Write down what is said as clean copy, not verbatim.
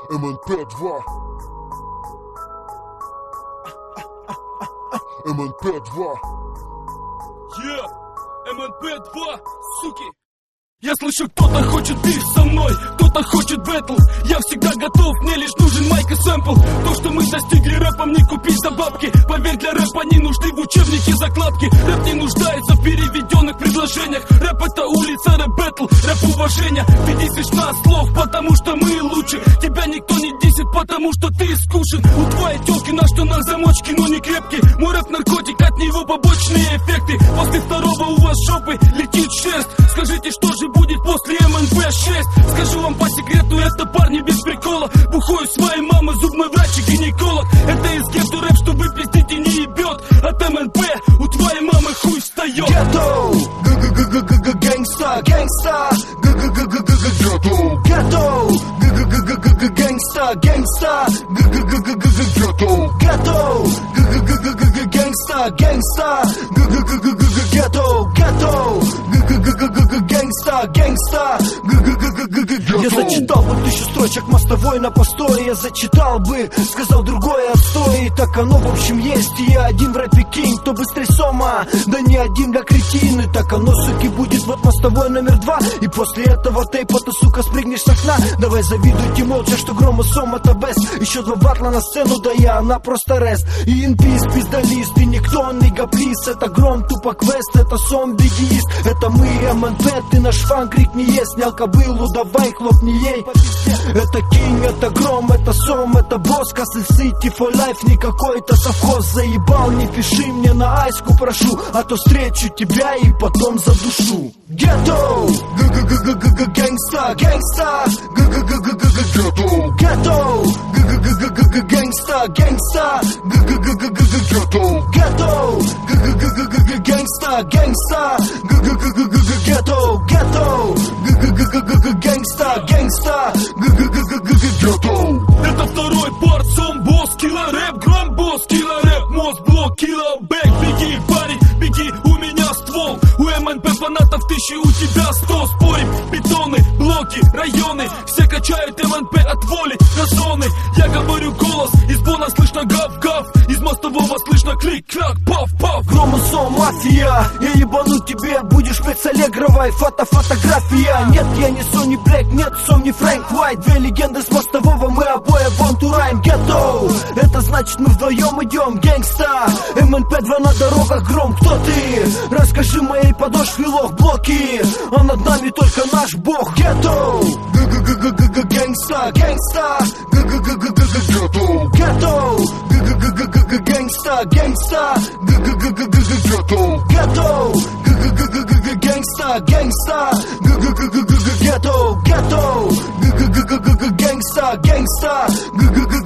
МНП-2. МНП-2. МНП-2, суки. Я слышу, кто-то хочет биф со мной, кто-то хочет бэтл. Я всегда готов, мне лишь нужен майк и сэмпл. То, что мы достигли, рэпом не купить за бабки. Поверь, для рэпа не нужны в учебнике закладки. Рэп не нуждается в переведенных предложениях. Рэп это улица, рэп бэтл, рэп уважения. Ты дисишь нас слов, потому что мы лучше. Тебя никто не дисит, потому что ты скучен. У твоей тёлки на штанах замочки, но не крепкие. Мой рэп наркотик, от него побочные эффекты. После второго у вас жопы летит шерсть. Скажите, что же будет после МНП-6? Скажу вам по секрету, это парни без прикола. Бухой своей мамы, зубной врач и гинеколог. Это из гетто рэп, что вы пиздите, не ебет. От МНП у твоей мамы хуй встает. Гетто, гэнгста, гэнгста, гетто, гэнгста, гэнгста, гетто, гэнгста, гэнгста, гетто, гэнгста, гэнгста. Я зачитал бы 1000 строчек мостовой на постое. Я зачитал бы, сказал другое отстой. И так оно в общем есть. И я один в рэпе кинг, кто быстрей сома. Да не один, как кретин. И так оно, суки, будет вот мостовой номер 2. И после этого тейпа ты, сука, спрыгнешь с окна. Давай завидуйте молча, что гром и сом это бест. Еще 2 батла на сцену, да я, она просто рест. И инпис, пиздалист, и никто, нига, плиз. Это гром, тупо квест, это сом, бигиист. Это мы, МНП, ты наш фан, крик не есть. Снял кобылу, давай хлопни ей. Это кинг, это гром, это сом, это босс. Castle City for life, не какой-то совхоз. Заебал, не пиши мне на айску, прошу. А то встречу тебя и потом задушу. Гетто, гэнгста, гэнгста, гетто, гэнгста, гэнгста, гетто, гэнгста, гэнгста, гетто, гэнгста, гэнгста, гетто. Это второй парт, сом, босс, килла, рэп, гром, босс, килла, рэп, мост, блок, килла, бэк. Беги, парень, беги, у меня ствол. У МНП фанатов 1000, у тебя 100. Спорим, бетоны, блоки, районы. Все качают МНП от воли до зоны. Я говорю голос, из бона слышно гав-гав. Из мостового слышно клик-клак, пав-пав. Громосом, мафия, я ебану тебе. Будешь петь с Аллегровой, фотография. Нет, я не Сони Блэк, нет, Сом не Фрэнк Уайт. 2 легенды с мостового, мы обои born to rhyme. Гетто, это значит мы вдвоем идем. Гэнгста, МНП-2 на дорогах, гром, кто ты? Расскажи моей подошве лох, блоки. А над нами только наш бог. Гетто, гэнгста, гэнгста, гетто, гэнгста, гэнгста, гетто, гэнгста, гэнгста, гетто, гэнгста, гэнгста,